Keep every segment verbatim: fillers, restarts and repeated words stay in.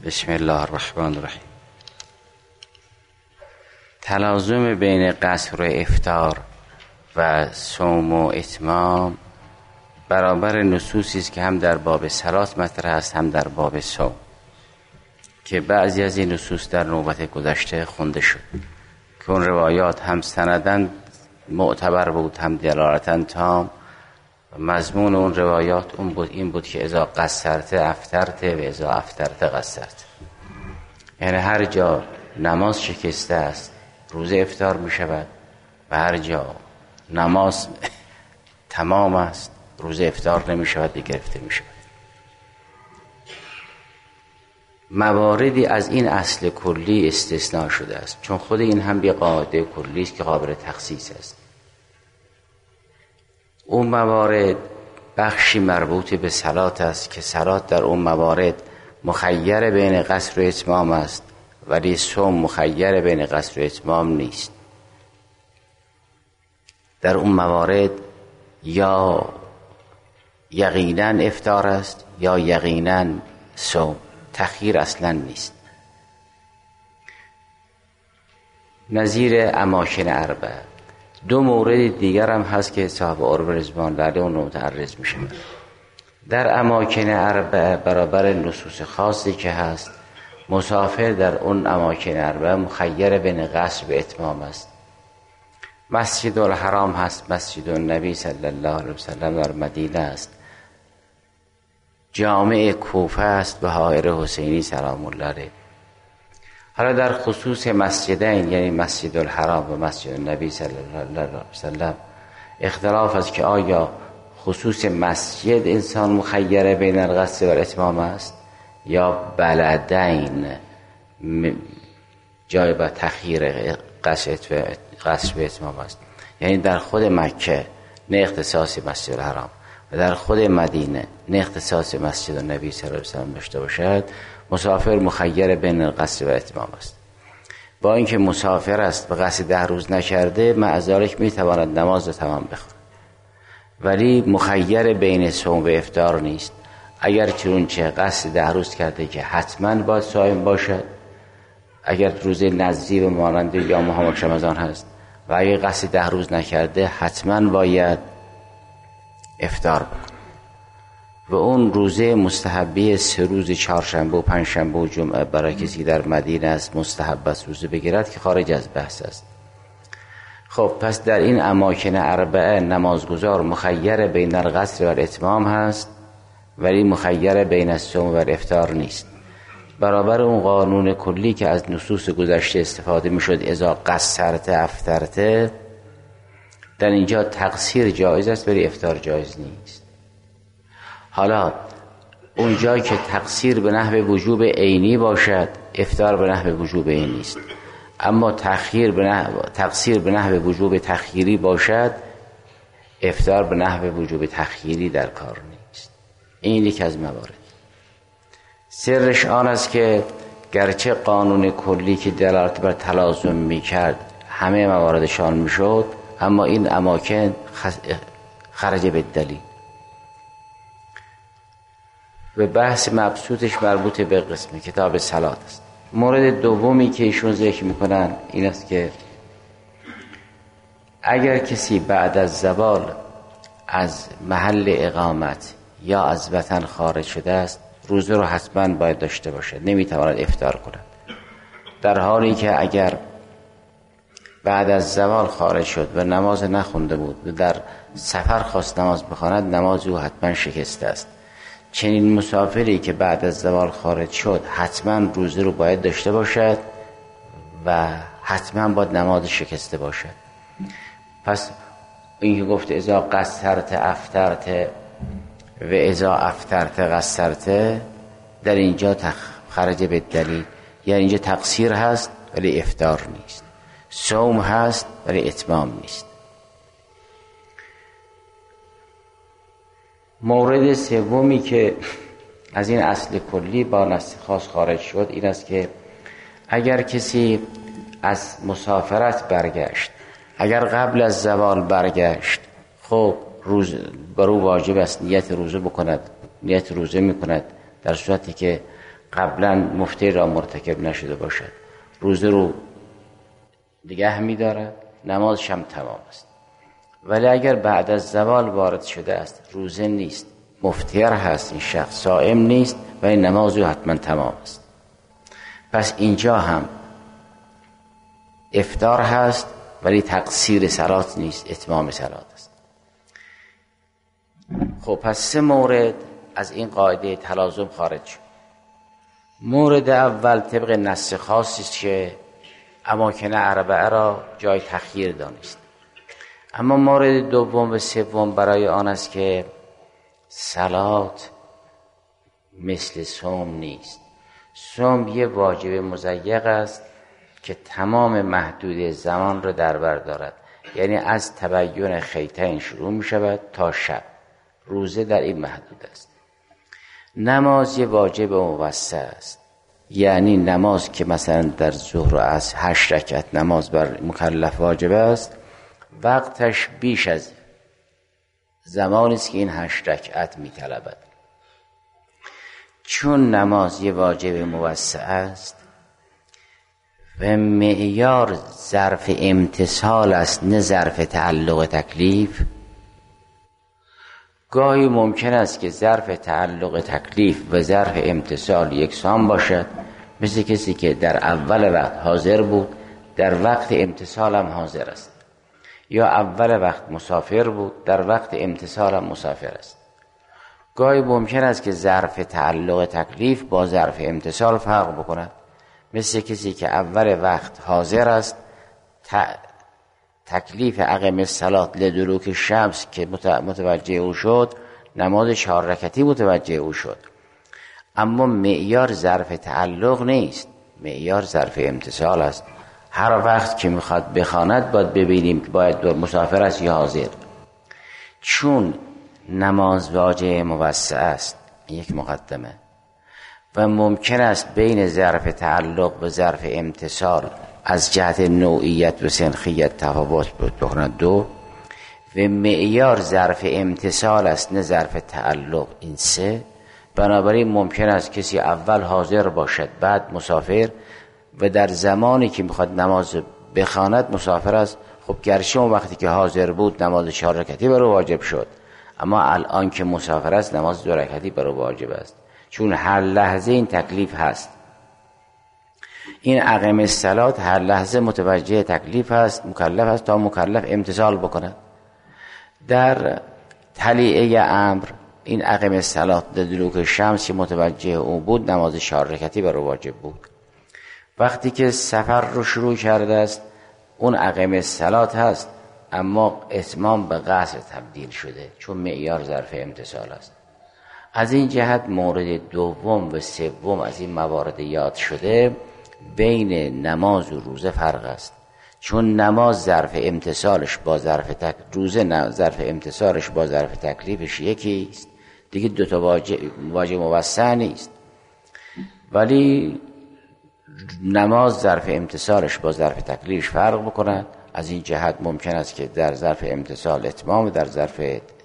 بسم الله الرحمن الرحیم. تلازم بین قصر و افطار و صوم و اتمام برابر نصوصی است که هم در باب صلات مطرح است هم در باب صوم، که بعضی از این نصوص در نوبت گذشته خونده شد که اون روایات هم سندن معتبر بود هم دلالتاً تام. مضمون اون روایات اون بود این بود که اذا قصرت افطرت و اذا افطرت قصرت، یعنی هر جا نماز شکسته است روزه افطار می شود و هر جا نماز تمام است روزه افطار نمی شود، گرفته می شود. مواردی از این اصل کلی استثناء شده است، چون خود این هم یه قاعده کلی است که قابل تخصیص است. اون موارد بخشی مربوط به صلات است که صلات در اون موارد مخیر بین قصر و اتمام است، ولی صوم مخیر بین قصر و اتمام نیست. در اون موارد یا یقینا افطار است یا یقینا صوم، تخییر اصلا نیست. نظیر اماکن اربعه. دو مورد دیگر هم هست که صاحب عرب رضوان الله اون متعرض میشه. در اماکن اربعه برابر نصوص خاصی که هست، مسافر در اون اماکن اربعه مخیر بین قصر و اتمام است. مسجد الحرام هست، مسجد النبی صلی الله علیه وسلم در مدینه است، جامع کوفه است و حائر حسینی سلام الله علیه. حالا در خصوص مسجدین یعنی مسجد الحرام و مسجد النبی صلی الله علیه وسلم اختلاف است که آیا خصوص مسجد انسان مخیر بین القصر و الاتمام است یا بلدین جای با تخییر قصر و اتمام است. یعنی در خود مکه نه اختصاص مسجد الحرام و در خود مدینه نه اختصاص مسجد النبی صلی الله علیه وسلم داشته باشد، مسافر مخیر بین القصر و اتمام است. با اینکه مسافر است و قصد ده روز نکرده، مع ذلک میتواند نماز تمام بخواند، ولی مخیر بین صوم و افطار نیست. اگر چنانچه قصد ده روز کرده که حتما باید صائم باشد، اگر روزه نذری و مانند یا ماه رمضان هست، و اگر قصد ده روز نکرده حتما باید افطار بکن. و اون روزه مستحبی سه روز چهارشنبه و پنجشنبه و جمعه برای کسی در مدینه است مستحب است روزه بگیرد که خارج از بحث است. خب پس در این اماکن اربعه نمازگزار مخیر بین القصر و الاتمام هست، ولی مخیر بین الصوم و الافطار نیست. برابر اون قانون کلی که از نصوص گذشته استفاده میشد اذا قصرت افطرت، در اینجا تقصیر جایز است ولی افطار جایز نیست. حالا اونجا که تقصیر به نحو وجوب عینی باشد، افطار به نحو وجوب عینی است. اما تأخیر به نحو تقصیر به نحو وجوب تأخیری باشد، افطار به نحو وجوب تأخیری در کار نیست. این یک از موارد. سرش آن است که گرچه قانون کلی که دلالت بر تلازم میکرد همه مواردشان میشد، اما این اماکن خرج به دلیل. و بحث مبسوطش مربوط به قسم کتاب صلات است. مورد دومی که ایشون ذکر میکنن این است که اگر کسی بعد از زوال از محل اقامت یا از وطن خارج شده است، روزه رو حتما باید داشته باشد، نمیتواند افطار کند. در حالی که اگر بعد از زوال خارج شد و نماز نخونده بود و در سفر خواست نماز بخواند، نماز او حتما شکسته است. چنین مسافری که بعد از زوال خارج شد حتما روزه رو باید داشته باشد و حتما باید نماز شکسته باشد. پس این که گفت اذا قصرت افطرت و اذا افطرت قصرت، در اینجا خرج به دلیل، یعنی اینجا تقصیر هست ولی افطار نیست، صوم هست ولی اتمام نیست. مورد سومی که از این اصل کلی با نص خاص خارج شد این است که اگر کسی از مسافرت برگشت، اگر قبل از زوال برگشت، خب روز برو واجب است نیت روزه بکند، نیت روزه میکند در صورتی که قبلا مفطر را مرتکب نشده باشد روزه رو نگه می‌دارد، نمازش هم تمام است. ولی اگر بعد از زوال وارد شده است، روزه نیست، مفطر هست، این شخص صائم نیست و این نماز او حتما تمام است. پس اینجا هم افطار هست ولی تقصیر صلات نیست، اتمام صلات است. خب پس سه مورد از این قاعده تلازم خارج شد. مورد اول طبق نص خاصی است که اماکن اربعه را جای تخییر دانست. اما مورد دوم و سوم برای آن است که صلات مثل صوم نیست. صوم یه واجب مضیق است که تمام محدود زمان را در بر دارد، یعنی از تبین خیطین شروع می شود تا شب. روزه در این محدود است. نماز یه واجب موسع است، یعنی نماز که مثلا در ظهر و عصر هشت رکعت نماز بر مکلف واجب است، وقتش بیش از زمانی است که این هشت رکعت می طلبد. چون نماز یه واجب موسع است و معیار ظرف امتثال است نه ظرف تعلق تکلیف، گاهی ممکن است که ظرف تعلق تکلیف و ظرف امتثال یکسان باشد، مثل کسی که در اول وقت حاضر بود در وقت امتثال هم حاضر است، یا اول وقت مسافر بود در وقت امتثال هم مسافر است. گاهی ممکن است که ظرف تعلق تکلیف با ظرف امتثال فرق بکند، مثل کسی که اول وقت حاضر است، تکلیف اقیم الصلات لدلوک شمس که متوجه او شد، نماز چهار رکعتی متوجه او شد، اما معیار ظرف تعلق نیست، معیار ظرف امتثال است. هر وقت که میخواد بخواند باید ببینیم که باید مسافر است یا حاضر. چون نماز واجب موسع است، یک مقدمه، و ممکن است بین ظرف تعلق و ظرف امتثال از جهت نوعیت و سنخیت تفاوت بکنند دو، و معیار ظرف امتثال است نه ظرف تعلق، این سه. بنابراین ممکن است کسی اول حاضر باشد بعد مسافر و در زمانی که میخواد نماز بخواند مسافر است. خب گرچه اون وقتی که حاضر بود نماز چهار رکعتی برای واجب شد، اما الان که مسافر است نماز دو رکعتی برای واجب است، چون هر لحظه این تکلیف هست. این اقیم الصلات هر لحظه متوجه تکلیف هست، مکلف است تا مکلف امتثال بکنه. در تلیعه امر این اقیم الصلات لدلوک شمس که متوجه او بود نماز چهار رکعتی برای واجب بود. وقتی که سفر رو شروع کرده است اون اقیم الصلات هست، اما اتمام به قصر تبدیل شده چون معیار ظرف امتثال است. از این جهت مورد دوم و سوم از این موارد یاد شده بین نماز و روزه فرق است، چون نماز ظرف امتثالش با ظرف تک... روزه ظرف امتثالش با ظرف تکلیفش یکی است دیگه، دو تا واجب واجب موسع نیست. ولی نماز ظرف امتثالش با ظرف تکلیفش فرق بکنه. از این جهت ممکن است که در ظرف امتثال اتمام، در ظرف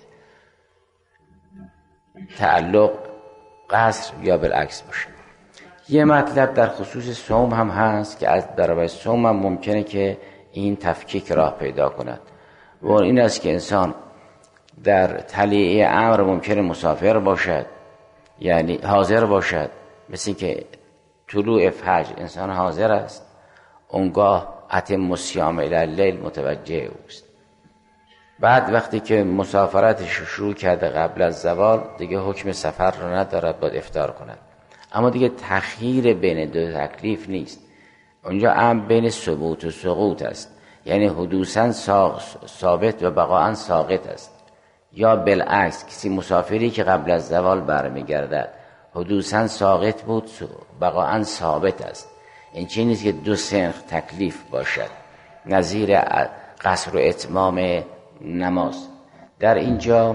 تعلق قصر یا بالعکس باشه. یه مطلب در خصوص صوم هم هست که از برابر صوم هم ممکنه که این تفکیک راه پیدا کند و این است که انسان در تلیعه امر ممکنه مسافر باشد، یعنی حاضر باشد، مثل که طلوع فجر انسان حاضر است، اونگاه اتم الصیام الی اللیل متوجه اوست. بعد وقتی که مسافرتش شروع کرده قبل از زوال دیگه حکم سفر رو ندارد، باید افطار کند. اما دیگه تخییر بین دو تکلیف نیست، اونجا هم بین ثبوت و سقوط است، یعنی حدوثاً ثابت و بقاءً ساقط است. یا بالعکس کسی مسافری که قبل از زوال برمیگردد حدوثاً ساقط بود، بقاءً ثابت است. این چیزی نیست که دو سنخ تکلیف باشد، نظیر قصر و اتمام نماز. در اینجا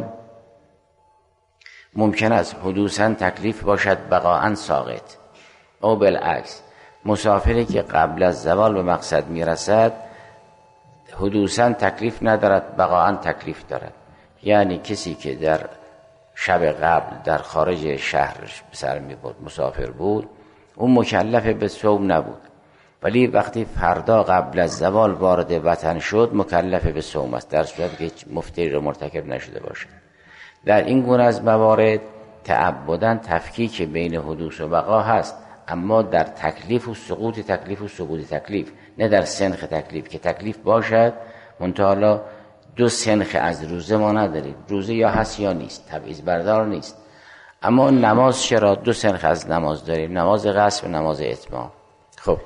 ممکن است حدوثاً تکلیف باشد، بقاءً ساقط، او بالعکس مسافری که قبل از زوال به مقصد میرسد حدوثاً تکلیف ندارد، بقاءً تکلیف دارد. یعنی کسی که در شب قبل در خارج شهر سر می بود، مسافر بود، اون مکلف به صوم نبود، ولی وقتی فردا قبل از زوال وارد وطن شد مکلف به صوم است، در صورتی که هیچ مفتری رو مرتکب نشده باشه. در این گونه از موارد تعبداً تفکیک بین حدوث و بقا هست، اما در تکلیف و سقوط تکلیف و سقوط تکلیف، نه در سنخ تکلیف که تکلیف باشد. منتها دو سنخ از روزه ما نداریم، روزه یا هست یا نیست، تبعیض بردار نیست. اما نماز چرا؟ دو سنخ از نماز داریم، نماز قصر و نماز اتمام. خب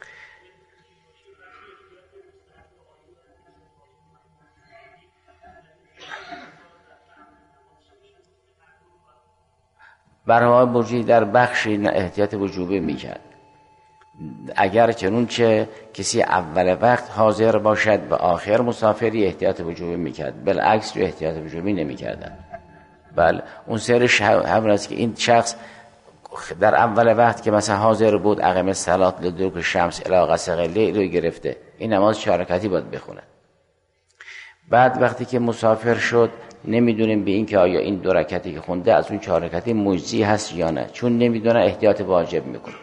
برای برجی در بخشی احتیاط وجوبی میکرد، اگر چنونچه کسی اول وقت حاضر باشد و آخر مسافری احتیاط وجوبی میکرد، بالعکس رو احتیاط وجوبی نمیکردن. بله اون سرش همون است که این شخص در اول وقت که مثلا حاضر بود اقیم الصلاة لدلوک الشمس الی غسق اللیل رو گرفته، این نماز چهار رکعتی باید بخونه. بعد وقتی که مسافر شد نمیدونیم به این که آیا این دو رکعتی که خونده از اون چهار رکعتی مجزی هست یا نه، چون نمیدونه احتیاط واجب میکنه.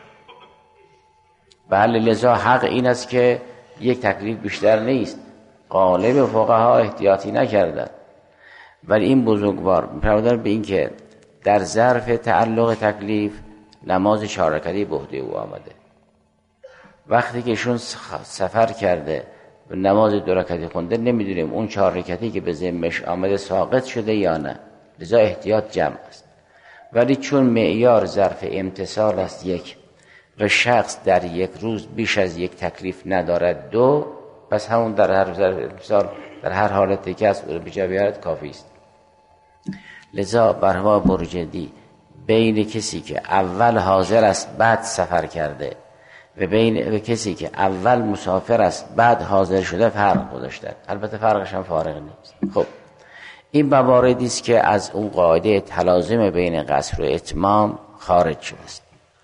بله لذا حق این است که یک تکلیف بیشتر نیست. غالب فقها احتیاطی نکردن، ولی این بزرگوار پرودار به این که در ظرف تعلق تکلیف نماز چهار رکعتی به عهده او آمده. وقتی که ایشون سفر کرده و نماز دو رکعتی خونده نمیدونیم اون چهار رکعتی که به ذمش آمده ساقط شده یا نه، لذا احتیاط جمع است. ولی چون معیار ظرف امتصال است یک و شخص در یک روز بیش از یک تکلیف ندارد دو، پس همون در هر ظرف امتصال در هر حالتی که از او به جا بیارد کافی است. لذا برها برجدی بین کسی که اول حاضر است بعد سفر کرده و بین و کسی که اول مسافر است بعد حاضر شده فرق گذاشتن. البته فرقش هم فارغ نیست. خب این مواردی است که از اون قاعده تلازم بین قصر و اتمام خارج شده است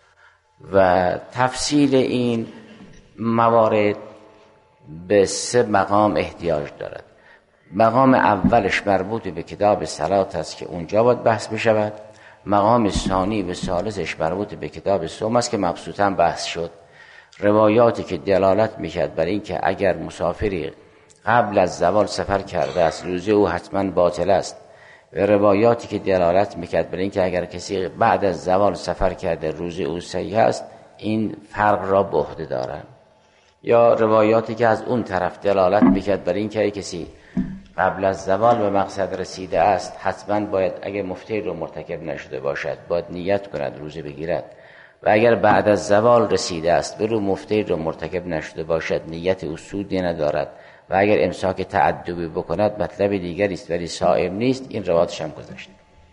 و تفصیل این موارد به سه مقام احتیاج دارد. مقام اولش مربوط به کتاب صلات است که اونجا باید بحث بشود. مقام ثانی و ثالثش مربوط به کتاب صوم است که مبسوطاً بحث شد. روایاتی که دلالت میکرد بر این که اگر مسافری قبل از زوال سفر کرده است روزه او حتما باطل است، و روایاتی که دلالت میکرد بر این که اگر کسی بعد از زوال سفر کرده روزه او صحیح است، این فرق را به عهده دارند. یا روایاتی که از اون طرف دلالت میکرد بر این که کسی قبل از زوال به مقصد رسیده است حتما باید اگر مفطر رو مرتکب نشده باشد باید نیت کند روزه بگیرد، و اگر بعد از زوال رسیده است برو مفطر رو مرتکب نشده باشد نیت او سودی ندارد، و اگر امساک تعدبی بکند مطلب دیگری است ولی صائم نیست. این روایتش هم گذاشت.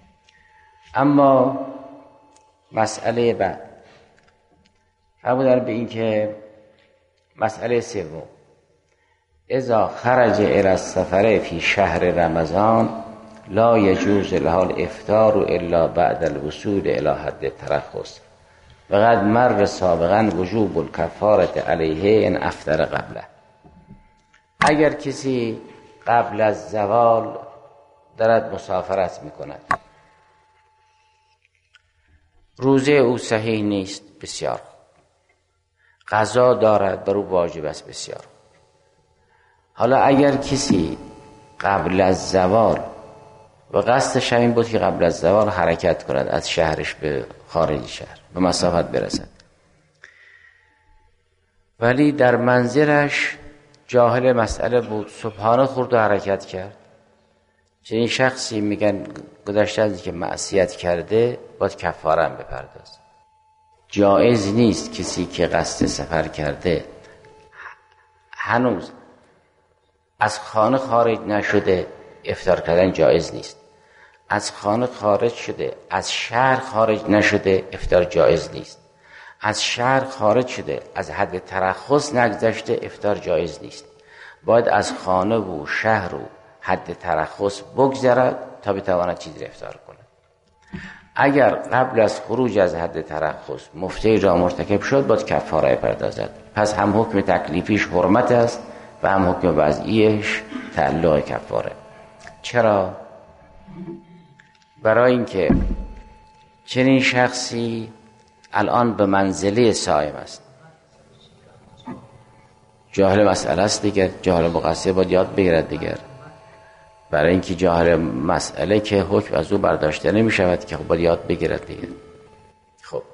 اما مسئله بعد فرمودن به این که مسئله سوم اذا خرج الى السفر فی شهر رمضان لا یجوز له الافطار الا بعد الوصول الى حد الترخص وقد مر سابقا وجوب الکفاره علیه ان افطر قبله. اگر کسی قبل از زوال دارد مسافرت میکند، روزه او صحیح نیست، بسیار قضا دارد بر او واجب است، بسیار. حالا اگر کسی قبل از زوال و قصدش این بود که قبل از زوال حرکت کند از شهرش به خارج شهر به مسافت برسد، ولی در منزلش جاهل مسئله بود، صبحانه خورد و حرکت کرد، چنین شخصی میگن گذشته از که معصیت کرده باید کفاره هم بپردازه. جایز نیست کسی که قصد سفر کرده هنوز از خانه خارج نشده افطار کردن جایز نیست، از خانه خارج شده از شهر خارج نشده افطار جایز نیست، از شهر خارج شده از حد ترخص نگذشته افطار جایز نیست. باید از خانه و شهر و حد ترخص بگذرد تا بتواند چیزی افطار کند. اگر قبل از خروج از حد ترخص مفطر را مرتکب شد باید کفاره پردازد. پس هم حکم تکلیفیش حرمت است و هم حکم وضعیش تعلق کفاره. چرا؟ برای اینکه چنین شخصی الان به منزله صائم است. جاهل مسئله است دیگر، جاهل مقصر باید یاد بگیرد دیگر. برای اینکه جاهل مسئله که حکم از او برداشته نمی شود که خب باید یاد بگیرد دیگر. خب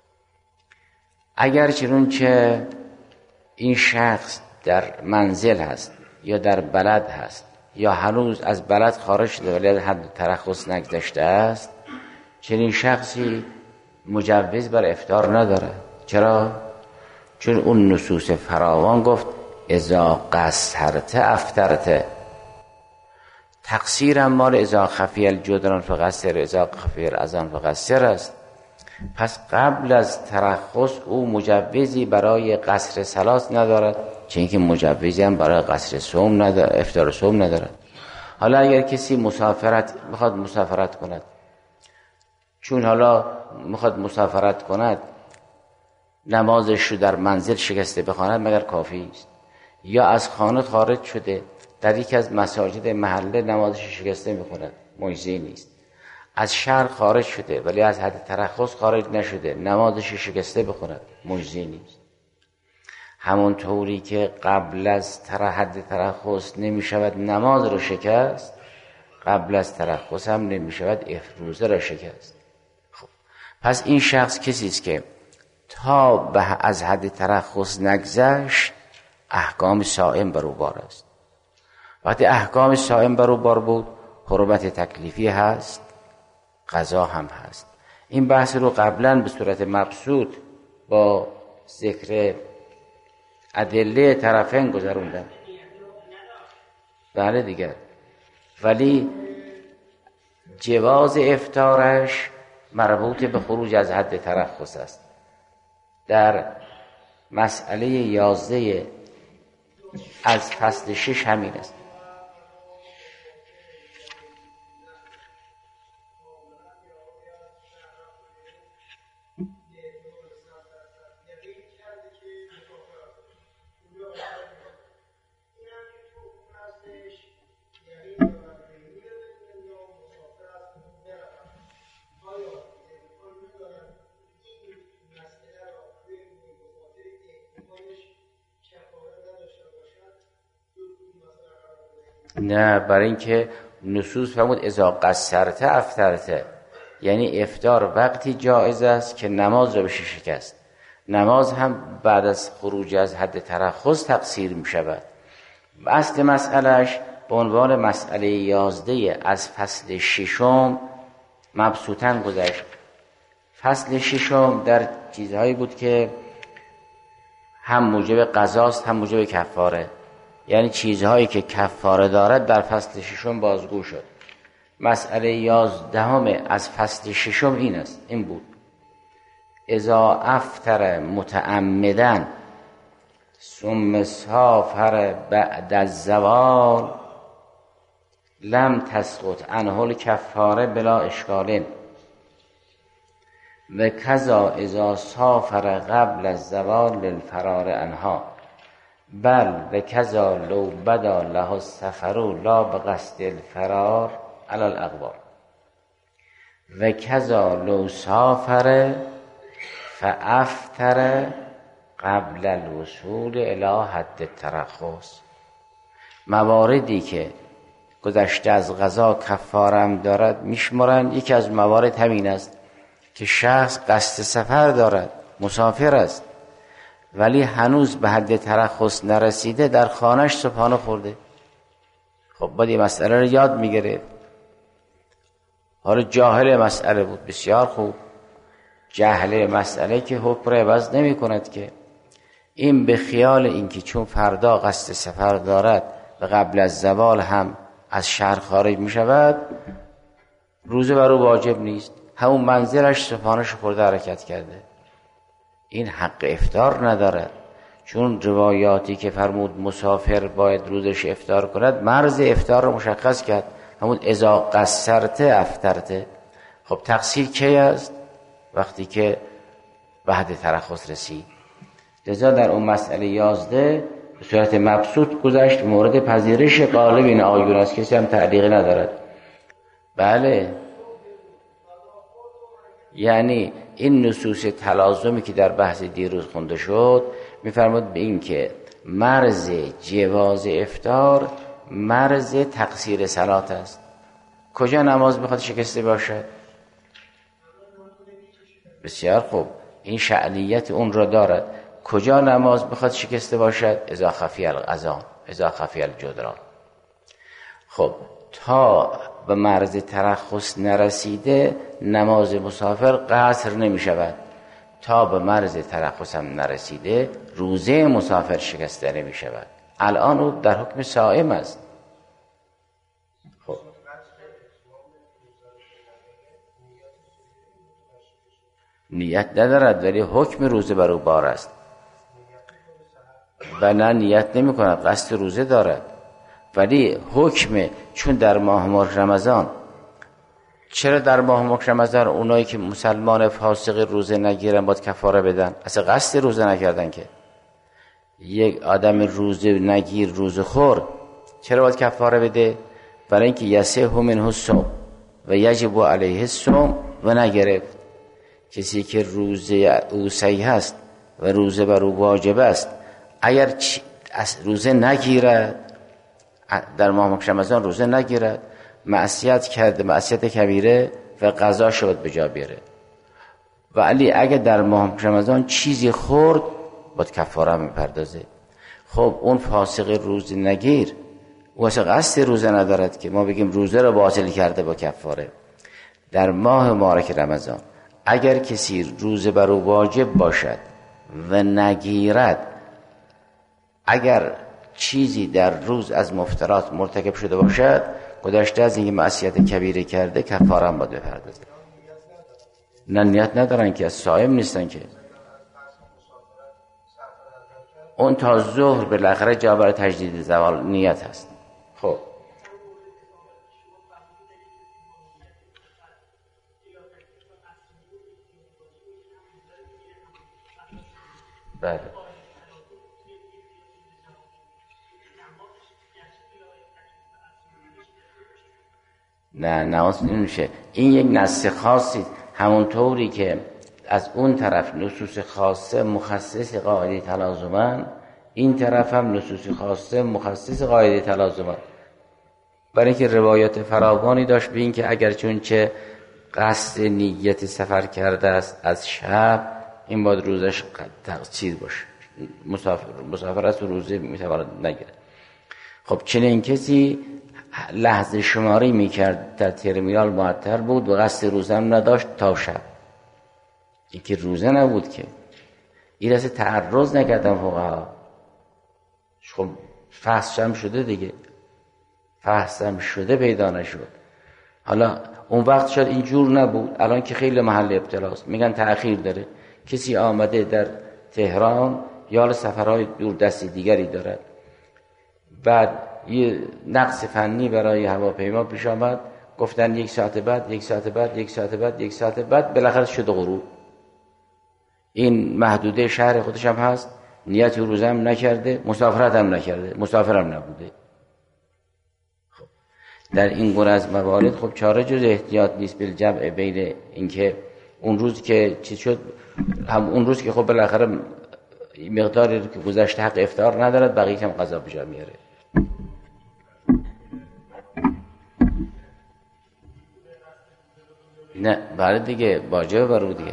اگر چنون که این شخص در منزل هست یا در بلد هست یا هنوز از بلد خارج شده ولی از حد ترخص نگذشته است، چنین شخصی مجوز بر افطار نداره. چرا؟ چون اون نصوص فراوان گفت اذا قصرت افطرت. تقصیر هم مال اذا خفی الجدران فقصر، اذا خفی الاذان فقصر است. پس قبل از ترخص او مجوزی برای قصر صلات ندارد، چون که مجوزی هم برای قصر صوم ندارد، افطار صوم ندارد. حالا اگر کسی مسافرت میخواد مسافرت کند، چون حالا میخواد مسافرت کند نمازش رو در منزل شکسته بخواند مگر کافی است؟ یا از خانه خارج شده در یکی از مساجد محله نمازش شکسته میکند، مجزی نیست. از شهر خارج شده ولی از حد ترخص خارج نشده، نمازش شکسته بخواند، مجزی نیست. همون طوری که قبل از تر حد ترخص نمی شود نماز رو شکست، قبل از ترخص هم نمی شود افروزه را شکست. خب پس این شخص کسی است که تا به از حد ترخص نگذشت احکام صائم بر او بار است. وقتی احکام صائم بر او بار بود، حرمت تکلیفی هست، قضا هم هست. این بحث رو قبلا به صورت مبسوط با ذکر ادله طرفین گذروندم. بله دیگر، ولی جواز افطارش مربوط به خروج از حد ترخص است. در مسئله یازده از فصل شش همین است. نه، برای اینکه نصوص فرمود اذا قصرت افطرت، یعنی افطار وقتی جایز است که نماز را بشه شکست. نماز هم بعد از خروج از حد ترخص تقصیر می شود. اصل مسئلهش به عنوان مسئله یازده از فصل ششم مبسوطاً گذشت. فصل ششم در چیزهایی بود که هم موجب قضاست هم موجب کفاره، یعنی چیزهایی که کفاره دارد در فصل ششم بازگو شد. مسئله یازدهم از فصل ششم این است، این بود اذا افطر متعمدن ثم سافر بعد الزوال لم تسقط عنه الکفاره بلا اشکال و کذا اذا سافر قبل الزوال للفرار عنها بل و کذا لو بدا له السفر لا بقصد الفرار علی الاقوال و کذا لو سافر فافطر قبل الوصول الی حد الترخص. مواردی که گذشته از قضا کفارم دارد میشمرند. یکی از موارد همین است که شخص قصد سفر دارد، مسافر است، ولی هنوز به حد ترخص نرسیده، در خانهش صبحانه خورده. خب باید این مسئله رو یاد میگیره. حالا جاهل مسئله بود، بسیار خوب. جهل مسئله که حکم را عوض نمی کند که این به خیال اینکه چون فردا قصد سفر دارد و قبل از زوال هم از شهر خارج می شود، روزه بر او واجب نیست، همون منزلش صبحانه‌اش خورده حرکت کرده، این حق افطار ندارد. چون روایاتی که فرمود مسافر باید روزش افطار کند مرز افطار رو مشخص کرد، همون اذا قصرت افطرت. خب تقصیر کی است؟ وقتی که به حد ترخص رسید. لذا در اون مسئله یازده به صورت مبسوط گذشت، مورد پذیرش غالب این آیون است، کسی هم تعلیقی ندارد. بله، یعنی این نصوص تلازمی که در بحث دیروز خونده شد میفرماد به این که مرز جواز افطار مرز تقصیر صلات است. کجا نماز بخواد شکسته باشد؟ بسیار خوب، این شأنیت اون را دارد. کجا نماز بخواد شکسته باشد؟ اذا خفی الاذان، اذا خفی الجدران. خب تا به مرز ترخص نرسیده نماز مسافر قصر نمی شود. تا به مرز ترخص هم نرسیده روزه مسافر شکسته نمی شود. الان او در حکم صائم است. خب نیت ندارد ولی حکم روزه بر او بار است و نه نیت نمی کند، قصد روزه دارد ولی حکم، چون در ماه مبارک رمضان، چرا در ماه مبارک رمضان اونایی که مسلمان فاسق روزه نگیرن باید کفاره بدن؟ اصلا قصد روزه نکردن که. یک آدم روزه نگیر روزه خور چرا باید کفاره بده؟ برای اینکه یصح منه الصوم و یجب علیه الصوم و نگرفت. کسی که روزه او صحیح است و روزه بر او واجب است اگر روزه نگیرد، در ماه مبارک رمضان روزه نگیرد، معصیت کرده، معصیت کبیره و قضا شد به جا بیاره. ولی اگه در ماه رمضان چیزی خورد باید کفاره میپردازه. خب اون فاسق روزه نگیر او اصلا قصد روزه ندارد که ما بگیم روزه رو باطل کرده با کفاره. در ماه مبارک رمضان اگر کسی روزه بر او واجب باشد و نگیرد، اگر چیزی در روز از مفترات مرتکب شده باشد، گذشته از اینکه معصیت کبیره کرده کفاره هم باید بپردازه. نه نیت ندارن که، از صائم نیستن که. اون تا ظهر بالاخره جا برای تجدید زوال نیت هست. خب بله نه نماز نمیشه. این یک نص خاصی، همون طوری که از اون طرف نصوص خاصه مخصص قاعده تلازمن، این طرف هم نصوص خاصه مخصص قاعده تلازمن. برای اینکه روایات فراوانی داشت به این که اگر چون چه قصد نیت سفر کرده است از شب، این باید روزش چیز باشه، مسافر مسافر است و روزه میتواند نگیره. خب چنین کسی لحظه شماری میکرد در ترمینال معطل بود و قصد روزه هم نداشت تا شب. این که روزه نبود که، این اصلا تعرض نکردن فقها. خب فحص هم شده دیگه، فحص هم شده پیدا نشد. حالا اون وقت شاید اینجور نبود، الان که خیلی محل ابتلاست میگن تأخیر داره. کسی آمده در تهران یا سفرهای دور دستی دیگری دارد، بعد یه نقص فنی برای هواپیما پیش آمد، گفتن یک ساعت بعد یک ساعت بعد یک ساعت بعد یک ساعت بعد بالاخره شد غروب. این محدوده شهر خودش هم هست، نیت روزه هم نکرده، مسافرت هم نکرده، مسافر هم نبوده. خب در این گونه از موارد خب چاره جز احتیاط نیست بالجمع بین اینکه اون روز که چی شد، هم اون روز که خب بالاخره مقداری که گذشته حق افطار ندارد، بقیه هم قضا به جا میاره. نه بله دیگه، واجب برو دیگه.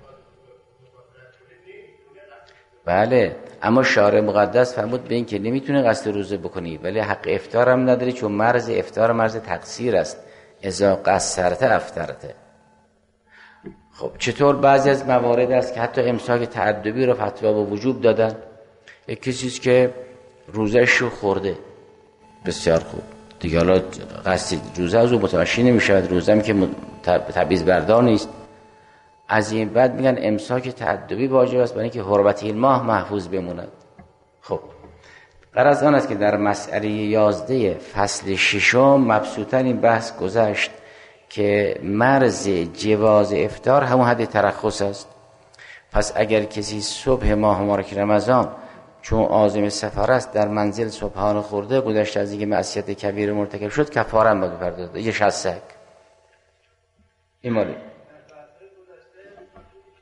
بله اما شارع مقدس فرمود به این که نمیتونه قصد روزه بکنی ولی حق افطار هم نداری، چون مرز افطار مرز تقصیر است. اذا قصرت افطرته. خب چطور بعضی از موارد است که حتی امساک تعدبی رو فتوا با وجوب دادن. یک کسیست که روزش رو خورده، بسیار خوب دیگه، حالا قصد روزه از او متمشی نمیشود، روزه هم که تبعیض بردار نیست. از این بعد میگن امساک تعدبی واجب است برای اینکه حرمت این ماه محفوظ بموند. خب غرض آن است که در مسئله یازده فصل ششم مبسوطاً این بحث گذشت که مرز جواز افطار همون حد ترخص است. پس اگر کسی صبح ماه مبارک رمضان چون عازم سفر است در منزل صبحانه خورده، گذشته از اینکه معصیت کبیره مرتکب شد، کفاره هم باید بپردازه، یه شصت. این مالی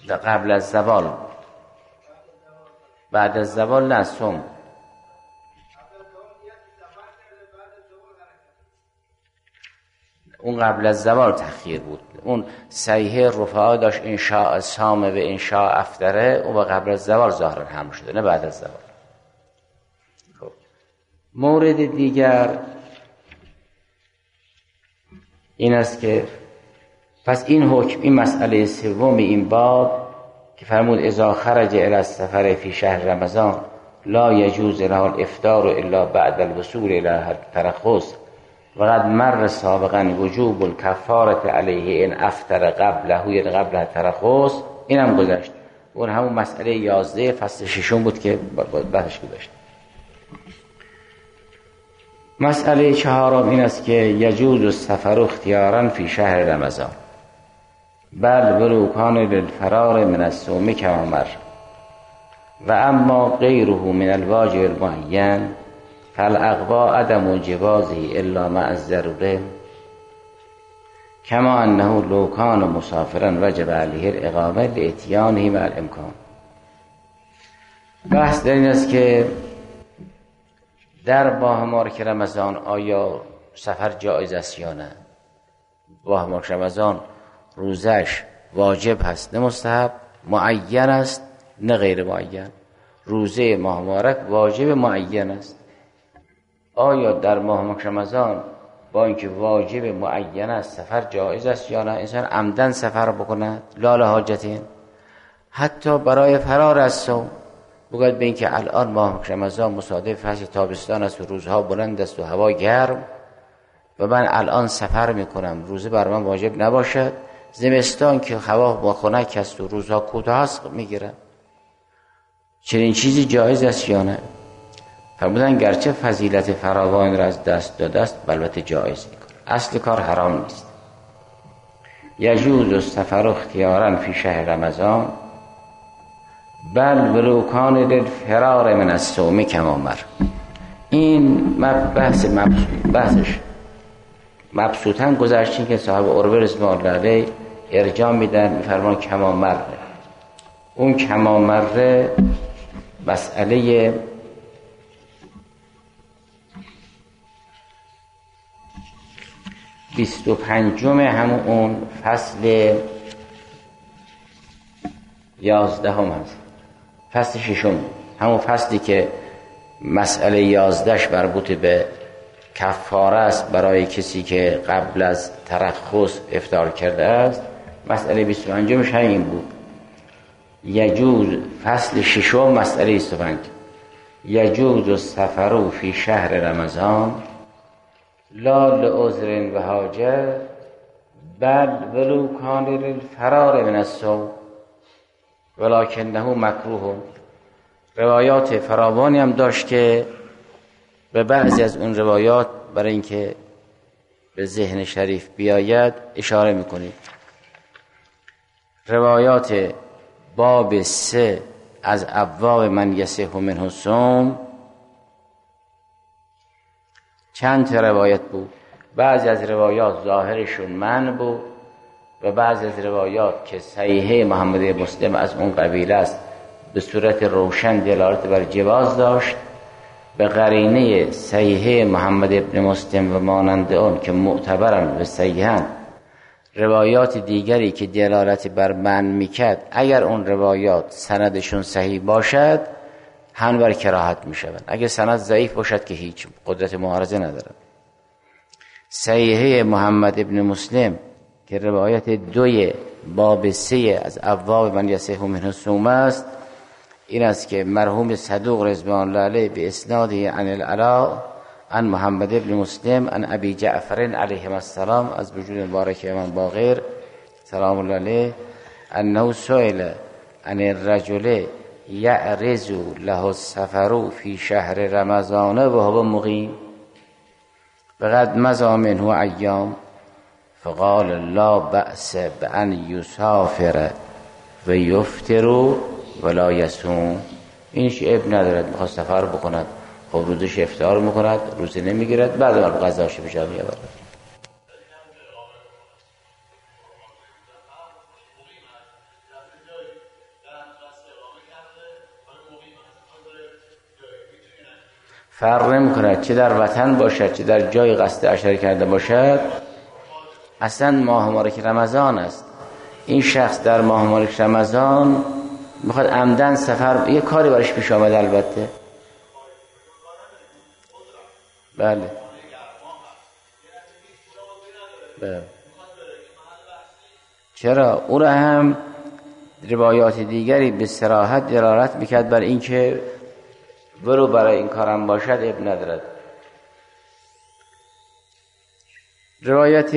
قبل از زوال، بعد از زوال نه صوم. اون قبل از زوال تأخیر بود. اون صحیح رفعا داشت انشاء سامه و انشاء افطره، اون قبل از زوال ظاهرا هم شده، نه بعد از زوال. خب مورد دیگر این است که پس این حکم، این مسئله سوم این باب که فرمود اذا خرج الى السفر فی شهر رمضان لا یجوز له الافطار الا بعد الوصول الى الترخص و قد مر سابقا وجوب الکفاره علیه ان افطر قبله، یعنی قبل الترخص، این هم گذشت. اون همون مسئله یازده فصل ششم بود که بحثش گذاشت. مسئله چهارم این است که یجوز السفر اختیارا فی شهر رمضان بل ولو کان للفرار من الصوم کما مر و اما غیره من الواجب المعین فالاقوا عدم جوازه الا مع الضروره کما انه لو کان مسافرا وجب علیه الاقامه لاتیانه مع الامکان. بحث در این است که در ماه مبارک رمضان آیا سفر جایز است یا نه؟ ماه مبارک رمضان روزش واجب هست نه مستحب، معین است نه غیر معین. روزه ماه مبارک واجب معین است. آیا در ماه مبارک رمضان با اینکه واجب معین است سفر جایز است یا نه؟ انسان عمدن سفر بکند لا لحاجتین، حتی برای فرار از صوم، بگوید به اینکه الان ماه رمضان مصادف فصل تابستان است و روزها بلند است و هوا گرم و من الان سفر میکنم، روزه بر من واجب نباشد، زمستان که هوا خنک است و روزها کوتاه است میگیرم. چنین چیزی جایز است یا نه؟ فرمودن گرچه فضیلت فراوان را از دست داده است البته جایز میکنه، اصل کار حرام نیست. یجوز السفر اختیارا فی شهر رمضان بل ولو کان للفرار من الصوم کما مر. این بحث بحثش مبسوطاً گذشتین که صاحب عروه رضی الله علیه ارجاع میدن، میفرمان کما مر. اون کما مر مسئله بیست و پنجم همون اون فصل یازده هم هست، فصل ششم، همون فصلی که مسئله یازدهش مربوط به کفاره است برای کسی که قبل از ترخص افطار کرده است. مسئله بیست و پنجمش همین بود. یجوز فصل ششم مسئله بیست و پنج یجوز السفر فی شهر رمضان لا لعذر و حاجه بل ولو کان للفرار من الصوم ولکنه مکروه. روایات فراوانی هم داشت که به بعضی از اون روایات برای اینکه به ذهن شریف بیاید اشاره میکنید. روایات باب سه از ابواب من یصح منه الصوم چند تا روایت بود. بعضی از روایات ظاهرشون من بود و بعضی از روایات که صحیحه محمد مسلم از اون قبیله است به صورت روشن دلالت بر جواز داشت. به قرینه صحیحه محمد ابن مسلم و مانند اون که معتبرن و صحیحن، روایات دیگری که دلالت بر من میکرد اگر اون روایات سندشون صحیح باشد هم بر کراهت میشوند، اگر سند ضعیف باشد که هیچ قدرت معارضه ندارد. صحیحه محمد ابن مسلم که روایت دوی باب سه از ابواب من یصح منه الصوم است، این است که مرحوم صدوق رضوان الله علیه به اسناده عن العلاء عن محمد ابن مسلم عن ابی جعفر علیه السلام از وجود مبارک امام باقر سلام الله علیه انه سئل عن الرجل یعرض له السفر فی شهر رمضان و هو مقیم فقد مضى منه ایام فقال لا بأس بأن یسافر و یفطر ولا یصوم. اینش اب ندارد، میخواد سفر بکند خب روزش افطار میکند، روزه نمیگیرد، بعد من غذاش به جا میآورد. فرق نمی کند چه در وطن باشد چه در جای قصد عشره کرده باشد، اصلا ماه مبارک رمضان است. این شخص در ماه مبارک رمضان میخواد عمدن سفر، یه کاری برش پیش آمده البته، بله بله، چرا او را هم روایات دیگری به صراحت دلالت میکرد بر اینکه برو برای این کارم باشد اب ندارد. روایت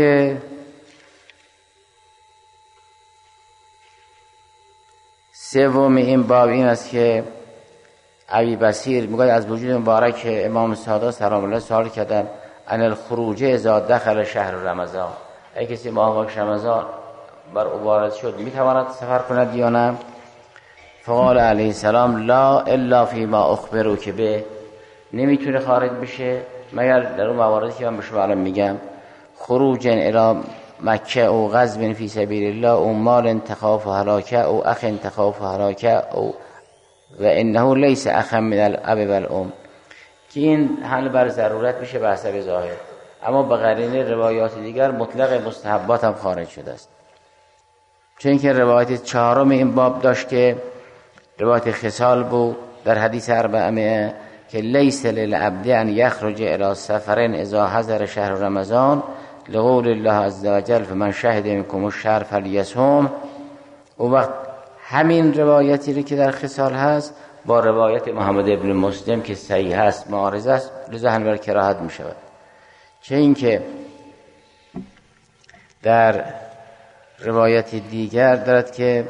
سوم این باب این است که ابی بصیر میگه از وجود مبارک امام صادق سلام الله سوال کردن ان الخروج اذا دخل شهر رمضان، اگه کسی ماه مبارک رمضان بر او وارد شد میتواند سفر کند یا نه؟ فقال علیه السلام لا الا فيما اخبروک به، نمیتونه خارج بشه مگر در اون مواردی که من به شما الان میگم. خروج الی مکه او غزو فی سبیل الله او مال تخاف هلاکه او اخ تخاف هلاکه او و انه لیس اخا من الاب والام، که این حل بر ضرورت میشه به حسب ظاهر، اما به قرینه روایات دیگر مطلق مستحبات هم خارج شده است. چون که روایت چهارم این باب داشت که روایت خصال بود در حدیث اربعمائه که لیس للعبد ان یخرج الی سفر اذا حضر شهر رمضان لقول الله عز وجل فمن شهد منکم الشهر فلیصم. و وقت همین روایتی رو که در خصال هست با روایت محمد ابن مسلم که صحیح هست معارض است، لذا هم بر کراهت می شود. چه این که در روایت دیگر دارد که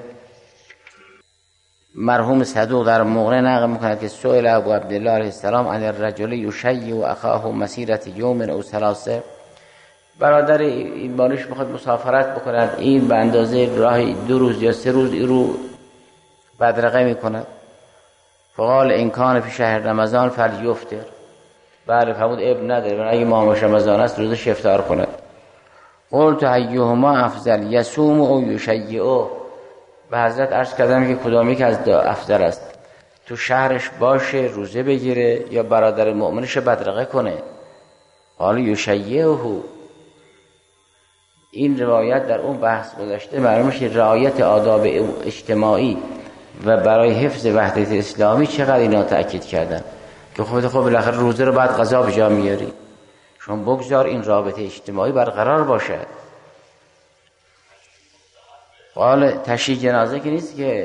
مرحوم صدوق در مغنی نقل میکند که سئل ابو عبدالله علیه السلام عن الرجل یشیع اخاه مسیرة یوم او ثلاثه، برادر این بانش میخواد مسافرت بکند، این به اندازه راه دو روز یا سه روز این رو بدرقه میکند. فقال ان کان فی شهر رمضان فلیفطر، بله فرمود اب نداره اگه ماه رمضان است روزش افطار کند. قلت ایهما افضل یصوم او یشیع، به حضرت عرض کردم که کدامی که از دو افضل است، تو شهرش باشه روزه بگیره یا برادر مؤمنش بدرقه کنه؟ قال یشیعه. این روایت در اون بحث گذاشته معلوم میشه رعایت آداب اجتماعی و برای حفظ وحدت اسلامی چقدر اینا تأکید کردن که خود خود بالاخره روزه رو بعد قضا به جا میاری، چون بگذار این رابطه اجتماعی برقرار باشد. قال تشییع جنازه که نیست که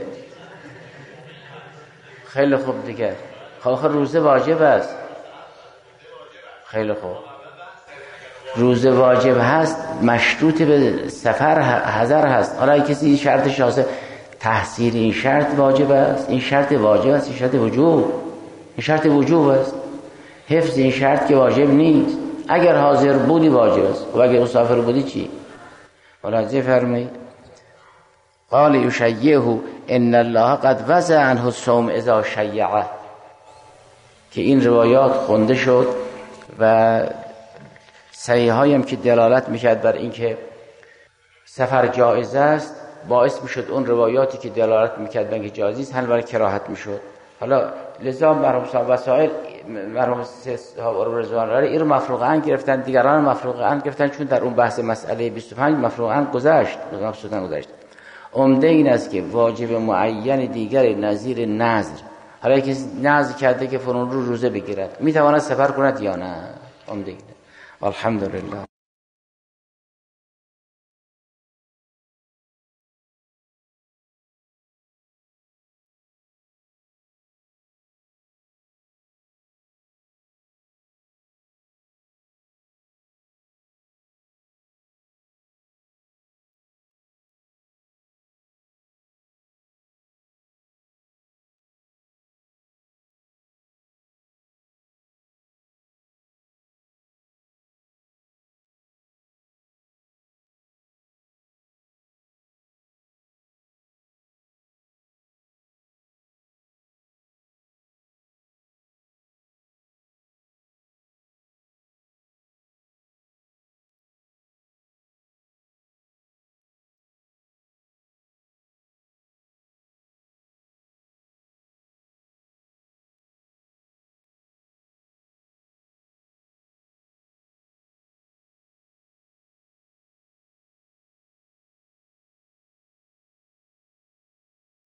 خیلی خوب دیگه، خب روزه واجب است، خیلی خوب روزه واجب هست مشروط به سفر حضر هست. حالا کسی شرطش هست تحصیل این شرط واجب است، این شرط واجب است، این شرط وجوب، این شرط وجوب است. حفظ این شرط که واجب نیست، اگر حاضر بودی واجب است و اگر مسافر بودی چی؟ ملاحظه فرمایید. قال یشیعه ان الله قد وضع عنه الصوم اذا شیعه، که این روایات خونده شد و صحیحایی هم که دلالت میکرد بر اینکه سفر جایز است باعث میشد اون روایاتی که دلالت میکرد بر اینکه جایز است هم بر کراهت میشد. حالا لذا مرحوم صاحب وسائل مرحوم صاحب رضوان الله این رو مفروغاً گرفتن، دیگران مفروغاً گرفتن، چون در اون بحث مسئله بیست و پنج مفروغاً گذشت مفروغاً گذشت. عمده این است که واجب معین دیگر نظیر نذر، حالا کسی نذر کرده که فلان رو روزه بگیرد میتواند سفر کند یا نه، عمده اینه. الحمدلله.